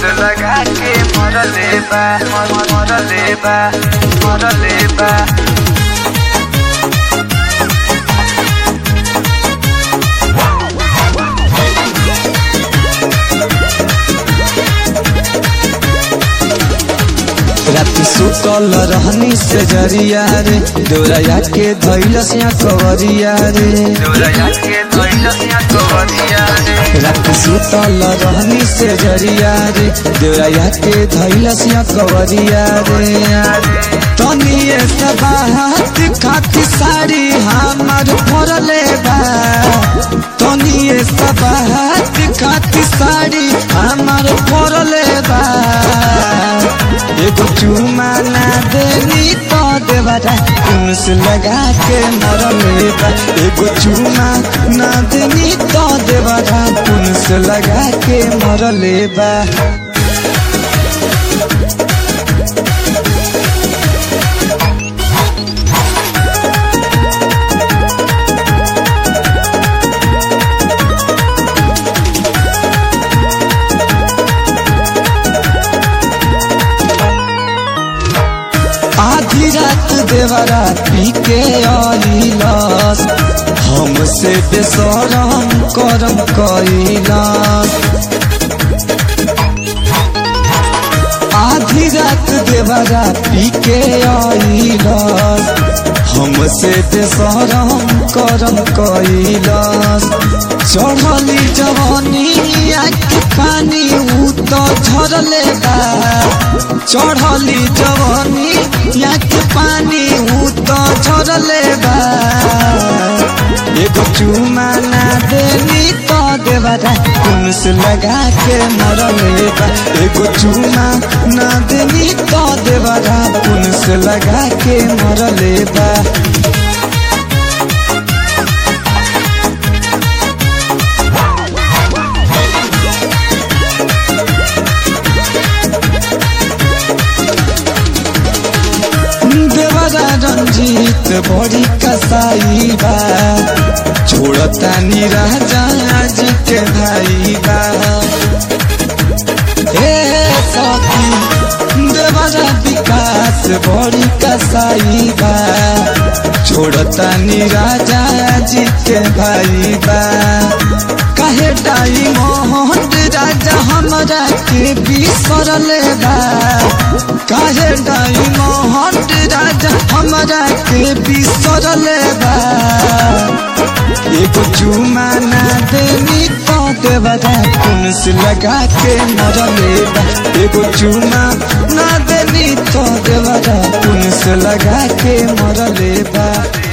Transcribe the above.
लगा के मरले बा मरले बा मरले बा। राति सुतल रहनी से जरिया रे डोरया के धैलस या कवरिया रे डोरया के धैलस या कवरिया रे। राति सुतल रहनी से जरिया रे डोरया के धैलस या कवरिया रे। तनिए सबाहत खाती साड़ी हमार फरले बा तनिए सबाहत खाती साड़ी हमार फरले बा। एगो चुमा ना देनी तो देवरा उनस लगा के मरले बा। एगो चुमा ना देनी तो देवरा उनस लगा के मरले बा। आधी रात देवरा पी के आइलास हमसे बेसरम करम कइलास। आधी रात देवरा पी के आइलास हमसे बेसरम करम कइलास। चढ़ली जवानी के पानी उ तो झरले बा चढ़ली जवानी के पानी उ तो झरले बा। एगो चुमा ना देनी तो देवरा उनस लगा के मरले बा। एगो चुमा ना देनी तो देवरा उनस लगा के मरले बा। देवरा रंजीत बड़ी कसाई बा छोड़ता राजा जी के भाई बा। हे सखी देवरा विकास बड़ी कसाई बा छोड़ता राजा जी के भाई बा। काहे डाई मोहन राजा हमरा के बिसरले बा काहे डाई मोहन राजा हमरा के बिसरले बा। एगो चुमा ना देनी तो देवरा उनस लगा के मरले बा। एगो चुमा ना देनी तो देवरा उनस लगा के मरले बा।